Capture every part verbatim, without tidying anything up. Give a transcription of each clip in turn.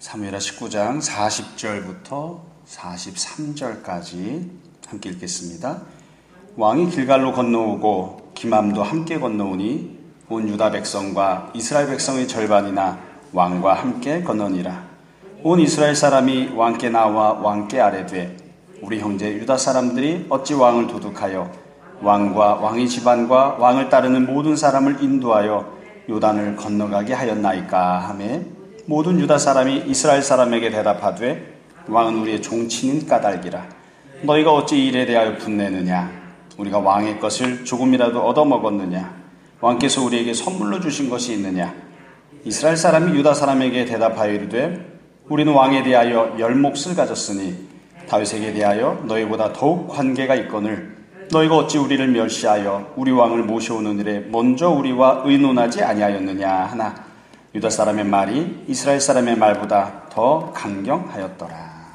사무엘하 십구 장 사십 절부터 사십삼 절까지 함께 읽겠습니다. 왕이 길갈로 건너오고 기맘도 함께 건너오니 온 유다 백성과 이스라엘 백성의 절반이나 왕과 함께 건너니라. 온 이스라엘 사람이 왕께 나와 왕께 아뢰되 우리 형제 유다 사람들이 어찌 왕을 도둑하여 왕과 왕의 집안과 왕을 따르는 모든 사람을 인도하여 요단을 건너가게 하였나이까 하매 모든 유다 사람이 이스라엘 사람에게 대답하되 왕은 우리의 종친인 까닭이라. 너희가 어찌 이 일에 대하여 분내느냐? 우리가 왕의 것을 조금이라도 얻어먹었느냐? 왕께서 우리에게 선물로 주신 것이 있느냐? 이스라엘 사람이 유다 사람에게 대답하여 이르되 우리는 왕에 대하여 열 몫을 가졌으니 다윗에게 대하여 너희보다 더욱 관계가 있거늘 너희가 어찌 우리를 멸시하여 우리 왕을 모셔오는 일에 먼저 우리와 의논하지 아니하였느냐 하나 유다 사람의 말이 이스라엘 사람의 말보다 더 강경하였더라.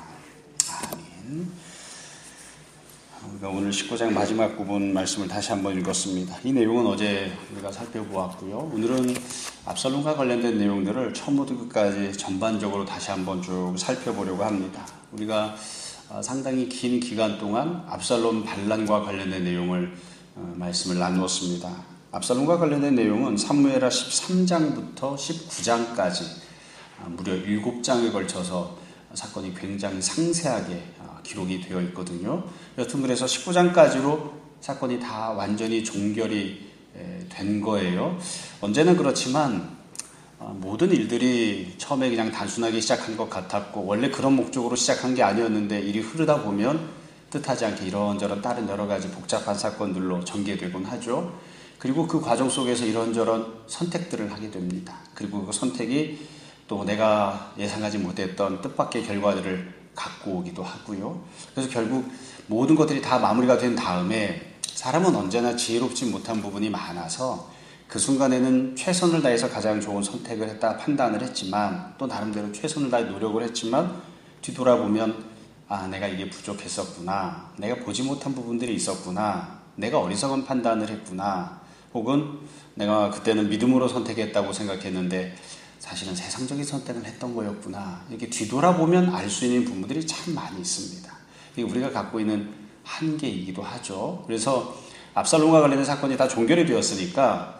아멘. 우리가 오늘 십구 장 마지막 부분 말씀을 다시 한번 읽었습니다. 이 내용은 어제 우리가 살펴보았고요. 오늘은 압살롬과 관련된 내용들을 처음부터 끝까지 전반적으로 다시 한번 쭉 살펴보려고 합니다. 우리가 상당히 긴 기간 동안 압살롬 반란과 관련된 내용을 말씀을 나누었습니다. 압살롬과 관련된 내용은 사무엘하 십삼 장부터 십구 장까지 무려 일곱 장에 걸쳐서 사건이 굉장히 상세하게 기록이 되어 있거든요. 여튼 그래서 십구 장까지로 사건이 다 완전히 종결이 된 거예요. 언제나 그렇지만 모든 일들이 처음에 그냥 단순하게 시작한 것 같았고 원래 그런 목적으로 시작한 게 아니었는데 일이 흐르다 보면 뜻하지 않게 이런저런 다른 여러 가지 복잡한 사건들로 전개되곤 하죠. 그리고 그 과정 속에서 이런저런 선택들을 하게 됩니다. 그리고 그 선택이 또 내가 예상하지 못했던 뜻밖의 결과들을 갖고 오기도 하고요. 그래서 결국 모든 것들이 다 마무리가 된 다음에 사람은 언제나 지혜롭지 못한 부분이 많아서 그 순간에는 최선을 다해서 가장 좋은 선택을 했다 판단을 했지만 또 나름대로 최선을 다해 노력을 했지만 뒤돌아보면 아 내가 이게 부족했었구나, 내가 보지 못한 부분들이 있었구나, 내가 어리석은 판단을 했구나, 혹은 내가 그때는 믿음으로 선택했다고 생각했는데 사실은 세상적인 선택을 했던 거였구나, 이렇게 뒤돌아보면 알 수 있는 부분들이 참 많이 있습니다. 이게 우리가 갖고 있는 한계이기도 하죠. 그래서 압살롬과 관련된 사건이 다 종결이 되었으니까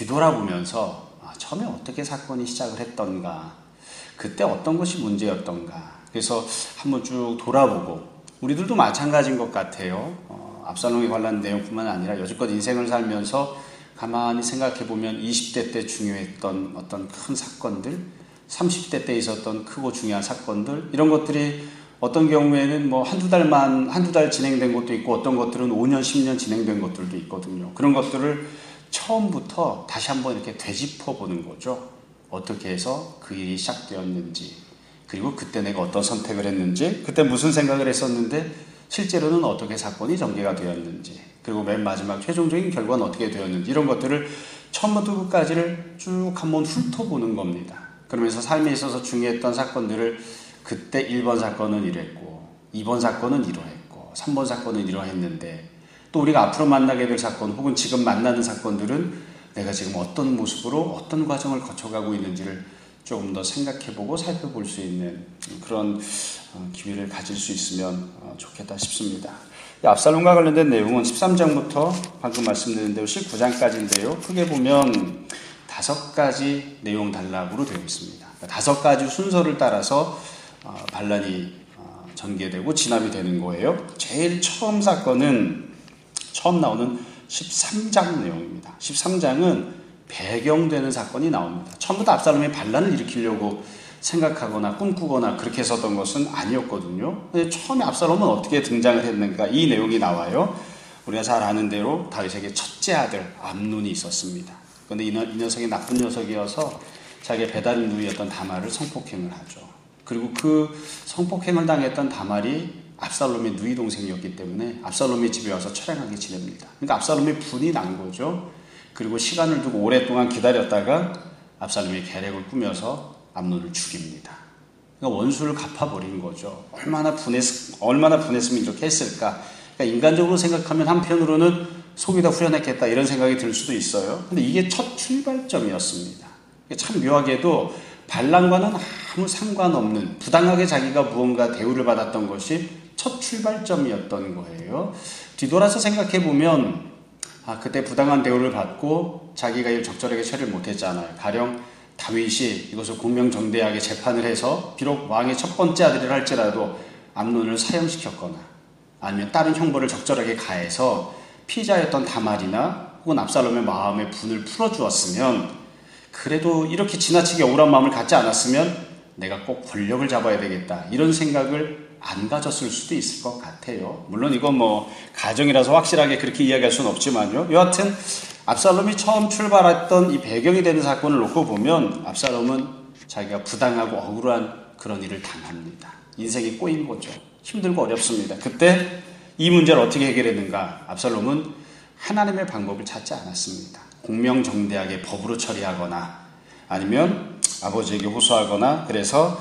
뒤돌아보면서 아, 처음에 어떻게 사건이 시작을 했던가, 그때 어떤 것이 문제였던가, 그래서 한번 쭉 돌아보고 우리들도 마찬가지인 것 같아요. 어, 압살롬에 관련된 내용뿐만 아니라 여지껏 인생을 살면서 가만히 생각해보면 이십 대 때 중요했던 어떤 큰 사건들, 삼십 대 때 있었던 크고 중요한 사건들, 이런 것들이 어떤 경우에는 뭐 한두 달만, 한두 달 진행된 것도 있고 어떤 것들은 오 년, 십 년 진행된 것들도 있거든요. 그런 것들을 처음부터 다시 한번 이렇게 되짚어 보는 거죠. 어떻게 해서 그 일이 시작되었는지, 그리고 그때 내가 어떤 선택을 했는지, 그때 무슨 생각을 했었는데 실제로는 어떻게 사건이 전개가 되었는지, 그리고 맨 마지막 최종적인 결과는 어떻게 되었는지, 이런 것들을 처음부터 끝까지를 쭉 한번 훑어보는 겁니다. 그러면서 삶에 있어서 중요했던 사건들을 그때 일 번 사건은 이랬고 이 번 사건은 이러했고 삼 번 사건은 이러했는데 또 우리가 앞으로 만나게 될 사건 혹은 지금 만나는 사건들은 내가 지금 어떤 모습으로 어떤 과정을 거쳐가고 있는지를 조금 더 생각해보고 살펴볼 수 있는 그런 기회를 가질 수 있으면 좋겠다 싶습니다. 압살롬과 관련된 내용은 십삼 장부터 방금 말씀드린 대로 십구 장까지인데요. 크게 보면 다섯 가지 내용 단락으로 되어 있습니다. 다섯 가지 순서를 따라서 반란이 전개되고 진압이 되는 거예요. 제일 처음 사건은 처음 나오는 십삼 장 내용입니다. 십삼 장은 배경되는 사건이 나옵니다. 처음부터 압살롬이 반란을 일으키려고 생각하거나 꿈꾸거나 그렇게 했었던 것은 아니었거든요. 근데 처음에 압살롬은 어떻게 등장을 했는가, 이 내용이 나와요. 우리가 잘 아는 대로 다윗에게 첫째 아들 암논이 있었습니다. 그런데 이, 이 녀석이 나쁜 녀석이어서 자기의 배다른 누이였던 다말을 성폭행을 하죠. 그리고 그 성폭행을 당했던 다말이 압살롬의 누이 동생이었기 때문에 압살롬의 집에 와서 처량하게 지냅니다. 그러니까 압살롬이 분이 난 거죠. 그리고 시간을 두고 오랫동안 기다렸다가 압살롬이 계략을 꾸며서 암논을 죽입니다. 그러니까 원수를 갚아버린 거죠. 얼마나 분했, 얼마나 분했으면 이렇게 했을까. 그러니까 인간적으로 생각하면 한편으로는 속이 다 후련했겠다 이런 생각이 들 수도 있어요. 근데 이게 첫 출발점이었습니다. 참 묘하게도 반란과는 아무 상관없는 부당하게 자기가 무언가 대우를 받았던 것이 첫 출발점이었던 거예요. 뒤돌아서 생각해보면 아, 그때 부당한 대우를 받고 자기가 이를 적절하게 처리를 못했잖아요. 가령 다윗이 이것을 공명정대하게 재판을 해서 비록 왕의 첫 번째 아들이라 할지라도 암논을 사형시켰거나 아니면 다른 형벌을 적절하게 가해서 피자였던 다말이나 혹은 압살롬의 마음의 분을 풀어주었으면, 그래도 이렇게 지나치게 억울한 마음을 갖지 않았으면 내가 꼭 권력을 잡아야 되겠다 이런 생각을 안 가졌을 수도 있을 것 같아요. 물론 이건 뭐 가정이라서 확실하게 그렇게 이야기할 수는 없지만요. 여하튼 압살롬이 처음 출발했던 이 배경이 되는 사건을 놓고 보면 압살롬은 자기가 부당하고 억울한 그런 일을 당합니다. 인생이 꼬인 거죠. 힘들고 어렵습니다. 그때 이 문제를 어떻게 해결했는가? 압살롬은 하나님의 방법을 찾지 않았습니다. 공명정대하게 법으로 처리하거나 아니면 아버지에게 호소하거나 그래서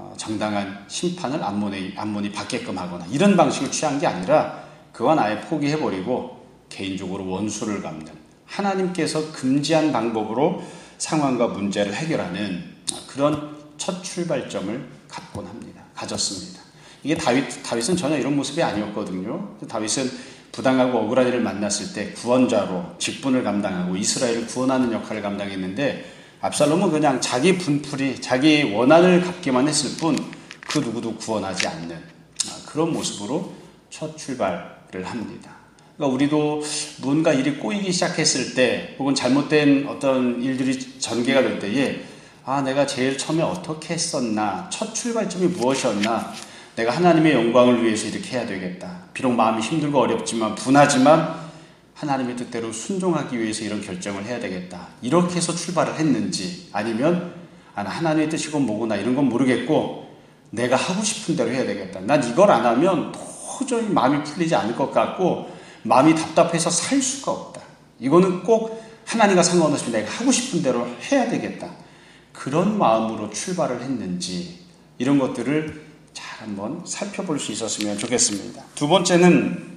정당한 심판을 암몬이, 암몬이 받게끔 하거나 이런 방식을 취한 게 아니라 그건 아예 포기해버리고 개인적으로 원수를 갚는, 하나님께서 금지한 방법으로 상황과 문제를 해결하는 그런 첫 출발점을 갖곤 합니다. 가졌습니다. 이게 다윗, 다윗은 전혀 이런 모습이 아니었거든요. 다윗은 부당하고 억울한 일을 만났을 때 구원자로 직분을 감당하고 이스라엘을 구원하는 역할을 감당했는데, 압살롬은 그냥 자기 분풀이, 자기 원한을 갚기만 했을 뿐 그 누구도 구원하지 않는 그런 모습으로 첫 출발을 합니다. 그러니까 우리도 뭔가 일이 꼬이기 시작했을 때 혹은 잘못된 어떤 일들이 전개가 될 때에 아, 내가 제일 처음에 어떻게 했었나, 첫 출발점이 무엇이었나, 내가 하나님의 영광을 위해서 이렇게 해야 되겠다. 비록 마음이 힘들고 어렵지만 분하지만 하나님의 뜻대로 순종하기 위해서 이런 결정을 해야 되겠다. 이렇게 해서 출발을 했는지, 아니면 아, 하나님의 뜻이건 뭐구나 이런 건 모르겠고 내가 하고 싶은 대로 해야 되겠다. 난 이걸 안 하면 도저히 마음이 풀리지 않을 것 같고 마음이 답답해서 살 수가 없다. 이거는 꼭 하나님과 상관없이 내가 하고 싶은 대로 해야 되겠다. 그런 마음으로 출발을 했는지 이런 것들을 잘 한번 살펴볼 수 있었으면 좋겠습니다. 두 번째는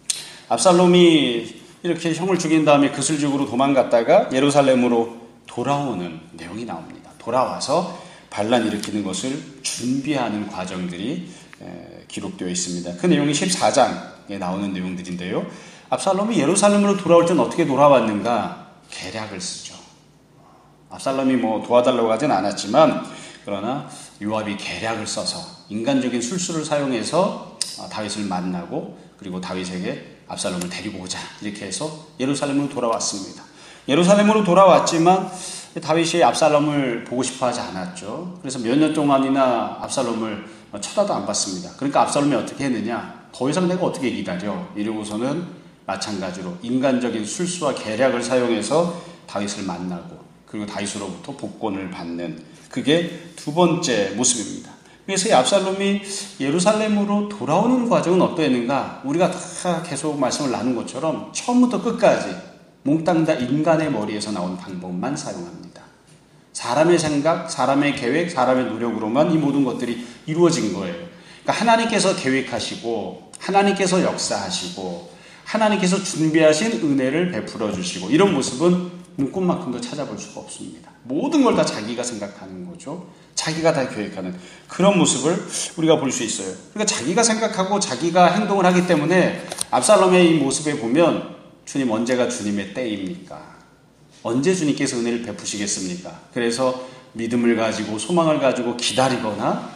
압살롬이 이렇게 형을 죽인 다음에 그슬직으로 도망갔다가 예루살렘으로 돌아오는 내용이 나옵니다. 돌아와서 반란 일으키는 것을 준비하는 과정들이 기록되어 있습니다. 그 내용이 십사 장에 나오는 내용들인데요. 압살롬이 예루살렘으로 돌아올 때는 어떻게 돌아왔는가? 계략을 쓰죠. 압살롬이 뭐 도와달라고 하진 않았지만 그러나 요압이 계략을 써서 인간적인 술수를 사용해서 다윗을 만나고 그리고 다윗에게 압살롬을 데리고 오자 이렇게 해서 예루살렘으로 돌아왔습니다. 예루살렘으로 돌아왔지만 다윗이 압살롬을 보고 싶어 하지 않았죠. 그래서 몇 년 동안이나 압살롬을 쳐다도 안 봤습니다. 그러니까 압살롬이 어떻게 했느냐, 더 이상 내가 어떻게 기다려, 이러고서는 마찬가지로 인간적인 술수와 계략을 사용해서 다윗을 만나고 그리고 다윗으로부터 복권을 받는, 그게 두 번째 모습입니다. 그래서 이 압살롬이 예루살렘으로 돌아오는 과정은 어떠했는가? 우리가 다 계속 말씀을 나눈 것처럼 처음부터 끝까지 몽땅 다 인간의 머리에서 나온 방법만 사용합니다. 사람의 생각, 사람의 계획, 사람의 노력으로만 이 모든 것들이 이루어진 거예요. 그러니까 하나님께서 계획하시고 하나님께서 역사하시고 하나님께서 준비하신 은혜를 베풀어 주시고 이런 모습은 눈꽃만큼도 찾아볼 수가 없습니다. 모든 걸 다 자기가 생각하는 거죠. 자기가 다 계획하는 그런 모습을 우리가 볼 수 있어요. 그러니까 자기가 생각하고 자기가 행동을 하기 때문에 압살롬의 이 모습에 보면 주님, 언제가 주님의 때입니까? 언제 주님께서 은혜를 베푸시겠습니까? 그래서 믿음을 가지고 소망을 가지고 기다리거나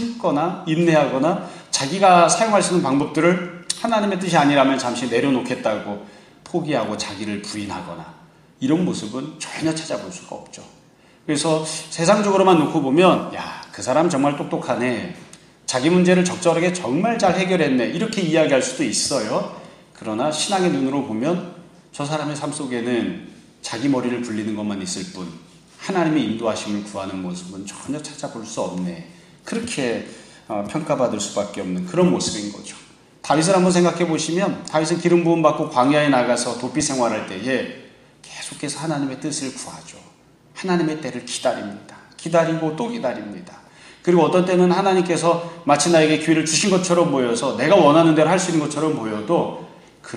참거나 인내하거나 자기가 사용할 수 있는 방법들을 하나님의 뜻이 아니라면 잠시 내려놓겠다고 포기하고 자기를 부인하거나 이런 모습은 전혀 찾아볼 수가 없죠. 그래서 세상적으로만 놓고 보면 야, 그 사람 정말 똑똑하네, 자기 문제를 적절하게 정말 잘 해결했네, 이렇게 이야기할 수도 있어요. 그러나 신앙의 눈으로 보면 저 사람의 삶 속에는 자기 머리를 굴리는 것만 있을 뿐 하나님의 인도하심을 구하는 모습은 전혀 찾아볼 수 없네, 그렇게 평가받을 수밖에 없는 그런 모습인 거죠. 다윗을 한번 생각해 보시면 다윗은 기름 부음 받고 광야에 나가서 도피 생활할 때에 계속해서 하나님의 뜻을 구하죠. 하나님의 때를 기다립니다. 기다리고 또 기다립니다. 그리고 어떤 때는 하나님께서 마치 나에게 기회를 주신 것처럼 보여서 내가 원하는 대로 할 수 있는 것처럼 보여도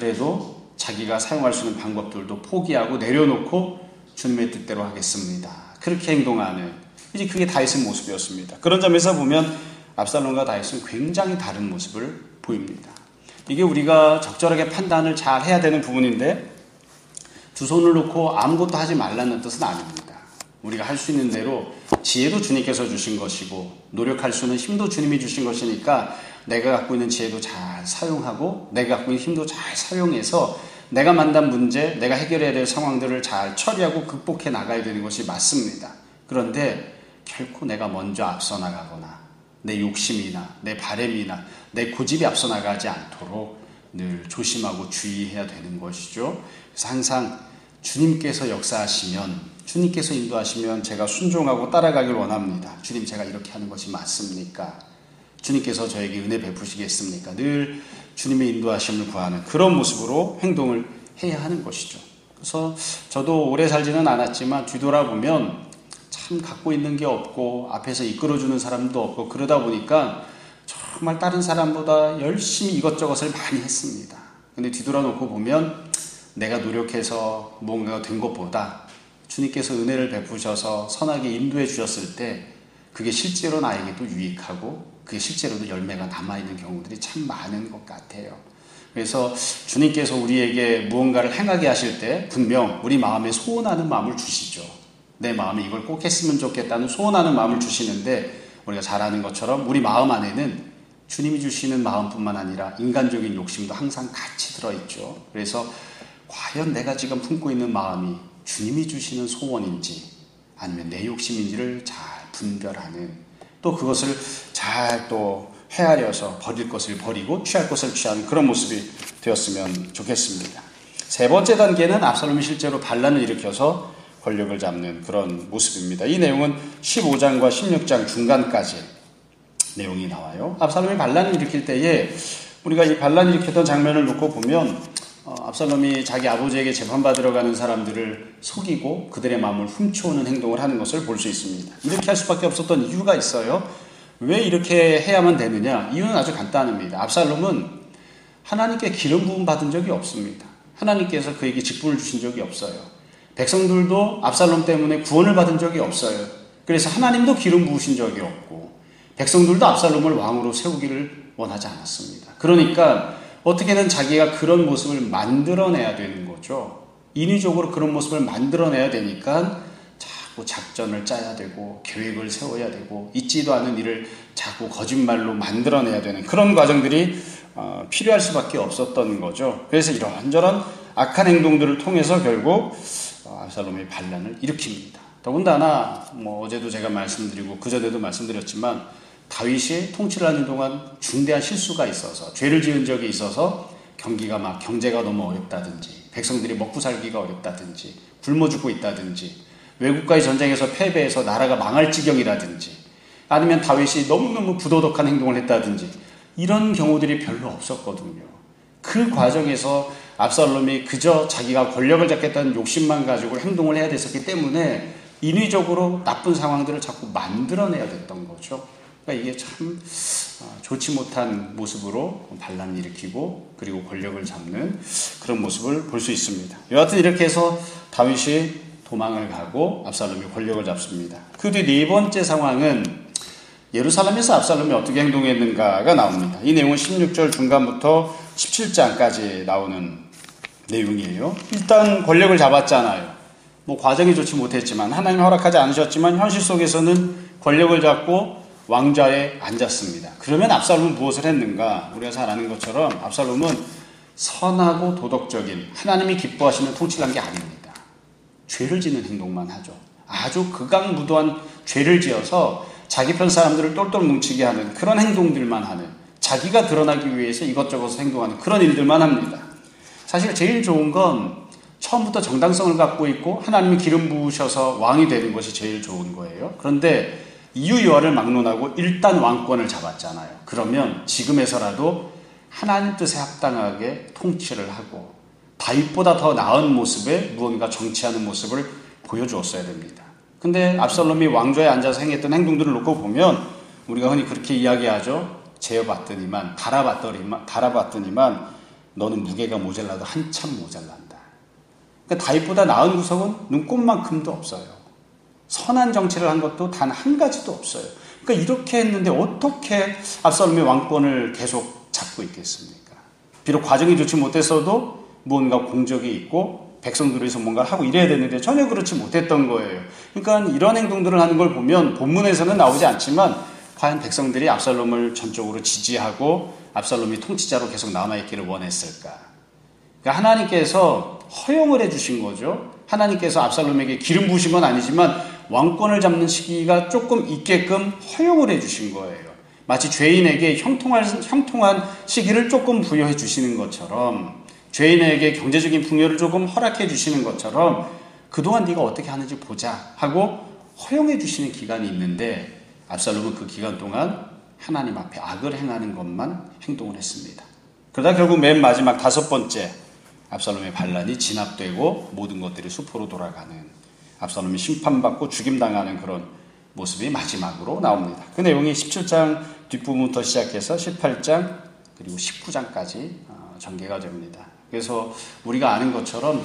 그래도 자기가 사용할 수 있는 방법들도 포기하고 내려놓고 주님의 뜻대로 하겠습니다, 그렇게 행동하는 이제 그게 다윗의 모습이었습니다. 그런 점에서 보면 압살롬과 다윗은 굉장히 다른 모습을 보입니다. 이게 우리가 적절하게 판단을 잘 해야 되는 부분인데 두 손을 놓고 아무것도 하지 말라는 뜻은 아닙니다. 우리가 할 수 있는 대로 지혜도 주님께서 주신 것이고 노력할 수 있는 힘도 주님이 주신 것이니까 내가 갖고 있는 지혜도 잘 사용하고 내가 갖고 있는 힘도 잘 사용해서 내가 만난 문제, 내가 해결해야 될 상황들을 잘 처리하고 극복해 나가야 되는 것이 맞습니다. 그런데 결코 내가 먼저 앞서 나가거나 내 욕심이나 내 바램이나 내 고집이 앞서 나가지 않도록 늘 조심하고 주의해야 되는 것이죠. 그래서 항상 주님께서 역사하시면, 주님께서 인도하시면 제가 순종하고 따라가길 원합니다. 주님, 제가 이렇게 하는 것이 맞습니까? 주님께서 저에게 은혜 베푸시겠습니까? 늘 주님의 인도하심을 구하는 그런 모습으로 행동을 해야 하는 것이죠. 그래서 저도 오래 살지는 않았지만 뒤돌아보면 참 갖고 있는 게 없고 앞에서 이끌어주는 사람도 없고 그러다 보니까 정말 다른 사람보다 열심히 이것저것을 많이 했습니다. 근데 뒤돌아놓고 보면 내가 노력해서 뭔가가 된 것보다 주님께서 은혜를 베푸셔서 선하게 인도해 주셨을 때 그게 실제로 나에게도 유익하고 그게 실제로도 열매가 남아있는 경우들이 참 많은 것 같아요. 그래서 주님께서 우리에게 무언가를 행하게 하실 때 분명 우리 마음에 소원하는 마음을 주시죠. 내 마음에 이걸 꼭 했으면 좋겠다는 소원하는 마음을 주시는데 우리가 잘 아는 것처럼 우리 마음 안에는 주님이 주시는 마음뿐만 아니라 인간적인 욕심도 항상 같이 들어있죠. 그래서 과연 내가 지금 품고 있는 마음이 주님이 주시는 소원인지 아니면 내 욕심인지를 잘 분별하는, 또 그것을 잘 또 헤아려서 버릴 것을 버리고 취할 것을 취하는 그런 모습이 되었으면 좋겠습니다. 세 번째 단계는 압살롬이 실제로 반란을 일으켜서 권력을 잡는 그런 모습입니다. 이 내용은 십오 장과 십육 장 중간까지 내용이 나와요. 압살롬이 반란을 일으킬 때에 우리가 이 반란을 일으켰던 장면을 놓고 보면 어, 압살롬이 자기 아버지에게 재판받으러 가는 사람들을 속이고 그들의 마음을 훔쳐오는 행동을 하는 것을 볼 수 있습니다. 이렇게 할 수밖에 없었던 이유가 있어요. 왜 이렇게 해야만 되느냐? 이유는 아주 간단합니다. 압살롬은 하나님께 기름 부음 받은 적이 없습니다. 하나님께서 그에게 직분을 주신 적이 없어요. 백성들도 압살롬 때문에 구원을 받은 적이 없어요. 그래서 하나님도 기름 부으신 적이 없고 백성들도 압살롬을 왕으로 세우기를 원하지 않았습니다. 그러니까 어떻게든 자기가 그런 모습을 만들어내야 되는 거죠. 인위적으로 그런 모습을 만들어내야 되니까 자꾸 작전을 짜야 되고 계획을 세워야 되고 있지도 않은 일을 자꾸 거짓말로 만들어내야 되는 그런 과정들이 어, 필요할 수밖에 없었던 거죠. 그래서 이런저런 악한 행동들을 통해서 결국 어, 압살롬의 반란을 일으킵니다. 더군다나 뭐 어제도 제가 말씀드리고 그전에도 말씀드렸지만 다윗이 통치를 하는 동안 중대한 실수가 있어서 죄를 지은 적이 있어서 경기가 막 경제가 너무 어렵다든지 백성들이 먹고 살기가 어렵다든지 굶어 죽고 있다든지 외국과의 전쟁에서 패배해서 나라가 망할 지경이라든지 아니면 다윗이 너무너무 부도덕한 행동을 했다든지 이런 경우들이 별로 없었거든요. 그 과정에서 압살롬이 그저 자기가 권력을 잡겠다는 욕심만 가지고 행동을 해야 됐었기 때문에 인위적으로 나쁜 상황들을 자꾸 만들어내야 됐던 거죠. 그러니까 이게 참 좋지 못한 모습으로 반란을 일으키고 그리고 권력을 잡는 그런 모습을 볼 수 있습니다. 여하튼 이렇게 해서 다윗이 도망을 가고 압살롬이 권력을 잡습니다. 그 뒤 네 번째 상황은 예루살렘에서 압살롬이 어떻게 행동했는가가 나옵니다. 이 내용은 십육 절 중간부터 십칠 장까지 나오는 내용이에요. 일단 권력을 잡았잖아요. 뭐 과정이 좋지 못했지만 하나님 허락하지 않으셨지만 현실 속에서는 권력을 잡고 왕좌에 앉았습니다. 그러면 압살롬은 무엇을 했는가? 우리가 잘 아는 것처럼 압살롬은 선하고 도덕적인 하나님이 기뻐하시는 통치를 한 게 아닙니다. 죄를 짓는 행동만 하죠. 아주 극악무도한 죄를 지어서 자기 편 사람들을 똘똘 뭉치게 하는 그런 행동들만 하는, 자기가 드러나기 위해서 이것저것 행동하는 그런 일들만 합니다. 사실 제일 좋은 건 처음부터 정당성을 갖고 있고 하나님이 기름 부으셔서 왕이 되는 것이 제일 좋은 거예요. 그런데 이유요하를 막론하고 일단 왕권을 잡았잖아요. 그러면 지금에서라도 하나님 뜻에 합당하게 통치를 하고 다윗보다 더 나은 모습의 무언가 정치하는 모습을 보여주었어야 됩니다. 근데 압살롬이 왕좌에 앉아서 행했던 행동들을 놓고 보면 우리가 흔히 그렇게 이야기하죠. 재어봤더니만 달아봤더니만 달아봤더니만 너는 무게가 모자라도 한참 모자란다. 그러니까 다윗보다 나은 구석은 눈꼽만큼도 없어요. 선한 정치를 한 것도 단 한 가지도 없어요. 그러니까 이렇게 했는데 어떻게 압살롬이 왕권을 계속 잡고 있겠습니까? 비록 과정이 좋지 못했어도 무언가 공적이 있고 백성들을 위해서 뭔가를 하고 이래야 되는데 전혀 그렇지 못했던 거예요. 그러니까 이런 행동들을 하는 걸 보면 본문에서는 나오지 않지만 과연 백성들이 압살롬을 전적으로 지지하고 압살롬이 통치자로 계속 남아있기를 원했을까? 그러니까 하나님께서 허용을 해주신 거죠. 하나님께서 압살롬에게 기름 부으신 건 아니지만 왕권을 잡는 시기가 조금 있게끔 허용을 해주신 거예요. 마치 죄인에게 형통한, 형통한 시기를 조금 부여해 주시는 것처럼, 죄인에게 경제적인 풍요를 조금 허락해 주시는 것처럼 그동안 네가 어떻게 하는지 보자 하고 허용해 주시는 기간이 있는데 압살롬은 그 기간 동안 하나님 앞에 악을 행하는 것만 행동을 했습니다. 그러다 결국 맨 마지막 다섯 번째 압살롬의 반란이 진압되고 모든 것들이 수포로 돌아가는, 압살롬이 심판받고 죽임당하는 그런 모습이 마지막으로 나옵니다. 그 내용이 십칠 장 뒷부분부터 시작해서 십팔 장 그리고 십구 장까지 전개가 됩니다. 그래서 우리가 아는 것처럼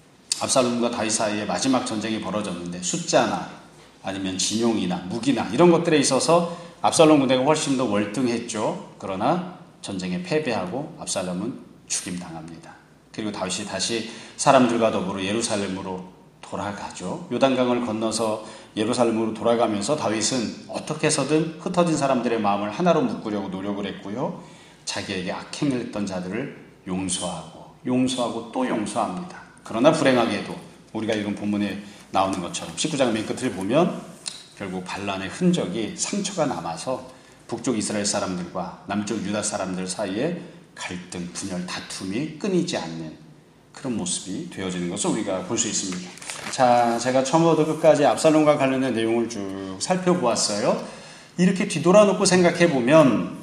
압살롬과 다윗 사이에 마지막 전쟁이 벌어졌는데 숫자나 아니면 진용이나 무기나 이런 것들에 있어서 압살롬 군대가 훨씬 더 월등했죠. 그러나 전쟁에 패배하고 압살롬은 죽임당합니다. 그리고 다윗이 다시 사람들과 더불어 예루살렘으로 돌아가죠. 요단강을 건너서 예루살렘으로 돌아가면서 다윗은 어떻게 해서든 흩어진 사람들의 마음을 하나로 묶으려고 노력을 했고요. 자기에게 악행을 했던 자들을 용서하고 용서하고 또 용서합니다. 그러나 불행하게도 우리가 읽은 본문에 나오는 것처럼 십구 장 맨 끝을 보면 결국 반란의 흔적이 상처가 남아서 북쪽 이스라엘 사람들과 남쪽 유다 사람들 사이에 갈등, 분열, 다툼이 끊이지 않는 그런 모습이 되어지는 것을 우리가 볼 수 있습니다. 자, 제가 처음부터 끝까지 압살롬과 관련된 내용을 쭉 살펴보았어요. 이렇게 뒤돌아놓고 생각해보면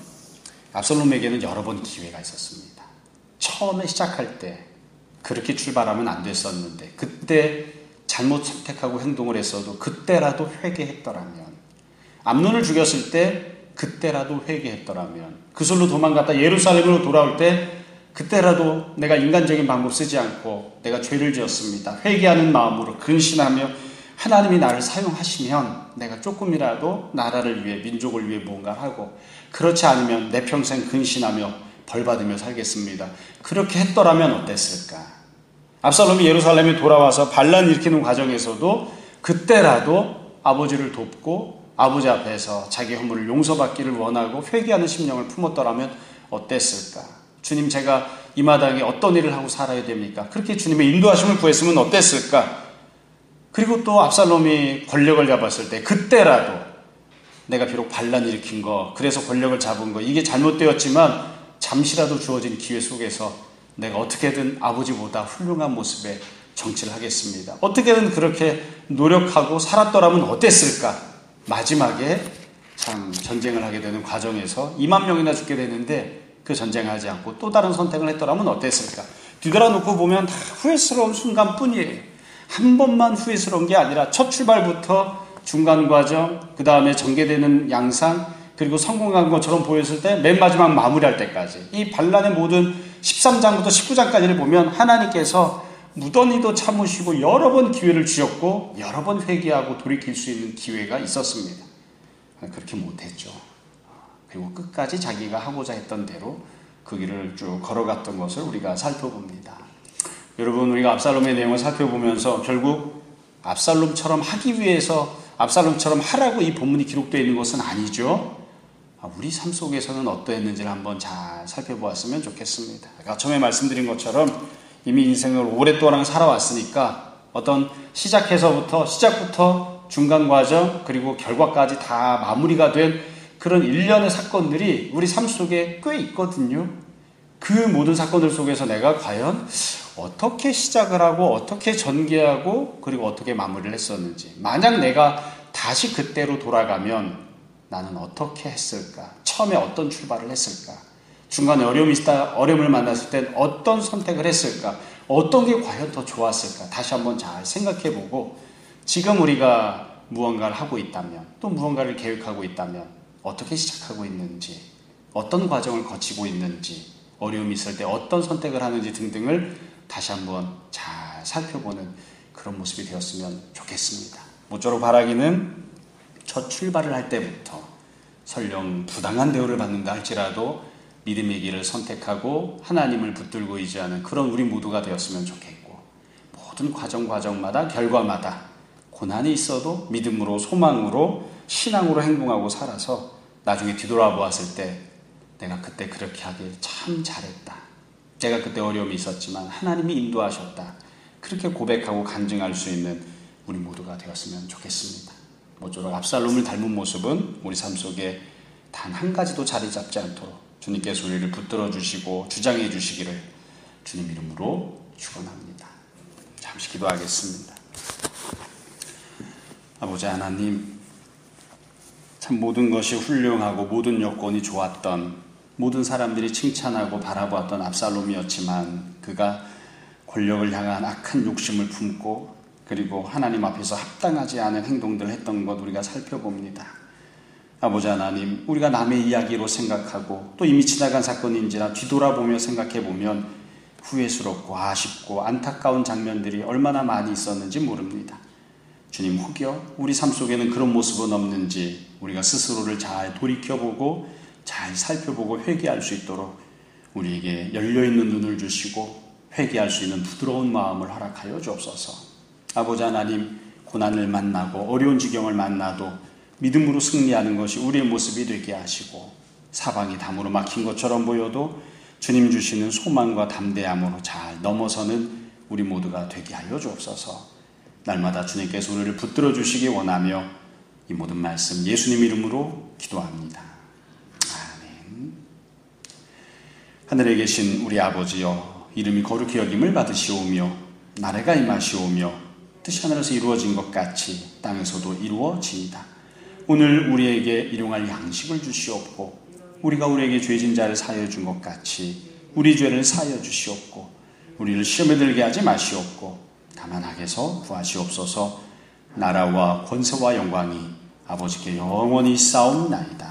압살롬에게는 여러 번 기회가 있었습니다. 처음에 시작할 때 그렇게 출발하면 안 됐었는데 그때 잘못 선택하고 행동을 했어도 그때라도 회개했더라면, 암논을 죽였을 때 그때라도 회개했더라면, 그술로 도망갔다 예루살렘으로 돌아올 때 그때라도 내가 인간적인 방법 쓰지 않고 내가 죄를 지었습니다, 회개하는 마음으로 근신하며 하나님이 나를 사용하시면 내가 조금이라도 나라를 위해 민족을 위해 뭔가 하고, 그렇지 않으면 내 평생 근신하며 벌받으며 살겠습니다. 그렇게 했더라면 어땠을까? 압살롬이 예루살렘에 돌아와서 반란 일으키는 과정에서도 그때라도 아버지를 돕고 아버지 앞에서 자기 허물을 용서받기를 원하고 회개하는 심령을 품었더라면 어땠을까? 주님, 제가 이 마당에 어떤 일을 하고 살아야 됩니까? 그렇게 주님의 인도하심을 구했으면 어땠을까? 그리고 또 압살롬이 권력을 잡았을 때 그때라도 내가 비록 반란 일으킨 거, 그래서 권력을 잡은 거, 이게 잘못되었지만 잠시라도 주어진 기회 속에서 내가 어떻게든 아버지보다 훌륭한 모습의 정치를 하겠습니다, 어떻게든 그렇게 노력하고 살았더라면 어땠을까? 마지막에 참 전쟁을 하게 되는 과정에서 이만 명이나 죽게 되는데 그 전쟁을 하지 않고 또 다른 선택을 했더라면 어땠을까? 뒤돌아놓고 보면 다 후회스러운 순간뿐이에요. 한 번만 후회스러운 게 아니라 첫 출발부터 중간 과정, 그 다음에 전개되는 양상, 그리고 성공한 것처럼 보였을 때 맨 마지막 마무리할 때까지 이 반란의 모든 십삼 장부터 십구 장까지를 보면 하나님께서 무던히도 참으시고 여러 번 기회를 주셨고 여러 번 회개하고 돌이킬 수 있는 기회가 있었습니다. 그렇게 못했죠. 그리고 끝까지 자기가 하고자 했던 대로 그 길을 쭉 걸어갔던 것을 우리가 살펴봅니다. 여러분, 우리가 압살롬의 내용을 살펴보면서 결국 압살롬처럼 하기 위해서 압살롬처럼 하라고 이 본문이 기록되어 있는 것은 아니죠. 우리 삶 속에서는 어떠했는지를 한번 잘 살펴보았으면 좋겠습니다. 아까 처음에 말씀드린 것처럼 이미 인생을 오랫동안 살아왔으니까 어떤 시작해서부터 시작부터 중간 과정 그리고 결과까지 다 마무리가 된 그런 일련의 사건들이 우리 삶 속에 꽤 있거든요. 그 모든 사건들 속에서 내가 과연 어떻게 시작을 하고 어떻게 전개하고 그리고 어떻게 마무리를 했었는지, 만약 내가 다시 그때로 돌아가면 나는 어떻게 했을까? 처음에 어떤 출발을 했을까? 중간에 어려움이 있다, 어려움을 만났을 땐 어떤 선택을 했을까? 어떤 게 과연 더 좋았을까? 다시 한번 잘 생각해보고 지금 우리가 무언가를 하고 있다면, 또 무언가를 계획하고 있다면 어떻게 시작하고 있는지, 어떤 과정을 거치고 있는지, 어려움이 있을 때 어떤 선택을 하는지 등등을 다시 한번 잘 살펴보는 그런 모습이 되었으면 좋겠습니다. 모쪼록 바라기는 첫 출발을 할 때부터 설령 부당한 대우를 받는다 할지라도 믿음의 길을 선택하고 하나님을 붙들고 의지하는 그런 우리 모두가 되었으면 좋겠고, 모든 과정 과정마다 결과마다 고난이 있어도 믿음으로 소망으로 신앙으로 행동하고 살아서 나중에 뒤돌아보았을 때 내가 그때 그렇게 하길 참 잘했다, 제가 그때 어려움이 있었지만 하나님이 인도하셨다, 그렇게 고백하고 간증할 수 있는 우리 모두가 되었으면 좋겠습니다. 모쪼록 압살롬을 닮은 모습은 우리 삶 속에 단 한 가지도 자리 잡지 않도록 주님께서 우리를 붙들어 주시고 주장해 주시기를 주님 이름으로 축원합니다. 잠시 기도하겠습니다. 아버지 하나님, 참 모든 것이 훌륭하고 모든 여건이 좋았던, 모든 사람들이 칭찬하고 바라보았던 압살롬이었지만 그가 권력을 향한 악한 욕심을 품고 그리고 하나님 앞에서 합당하지 않은 행동들을 했던 것 우리가 살펴봅니다. 아버지 하나님, 우리가 남의 이야기로 생각하고 또 이미 지나간 사건인지라 뒤돌아보며 생각해보면 후회스럽고 아쉽고 안타까운 장면들이 얼마나 많이 있었는지 모릅니다. 주님, 혹여 우리 삶 속에는 그런 모습은 없는지 우리가 스스로를 잘 돌이켜보고 잘 살펴보고 회개할 수 있도록 우리에게 열려있는 눈을 주시고 회개할 수 있는 부드러운 마음을 허락하여 주옵소서. 아버지 하나님, 고난을 만나고 어려운 지경을 만나도 믿음으로 승리하는 것이 우리의 모습이 되게 하시고, 사방이 담으로 막힌 것처럼 보여도 주님 주시는 소망과 담대함으로 잘 넘어서는 우리 모두가 되게 하여 주옵소서. 날마다 주님께서 우리를 붙들어 주시기 원하며 이 모든 말씀 예수님 이름으로 기도합니다. 아멘. 하늘에 계신 우리 아버지여, 이름이 거룩히 여김을 받으시오며 나라가 임하시오며 뜻이 하늘에서 이루어진 것 같이 땅에서도 이루어지이다. 오늘 우리에게 일용할 양식을 주시옵고, 우리가 우리에게 죄진 자를 사하여 준 것 같이 우리 죄를 사하여 주시옵고, 우리를 시험에 들게 하지 마시옵고 다만 악에서 구하시옵소서. 나라와 권세와 영광이 아버지께 영원히 싸움나이다.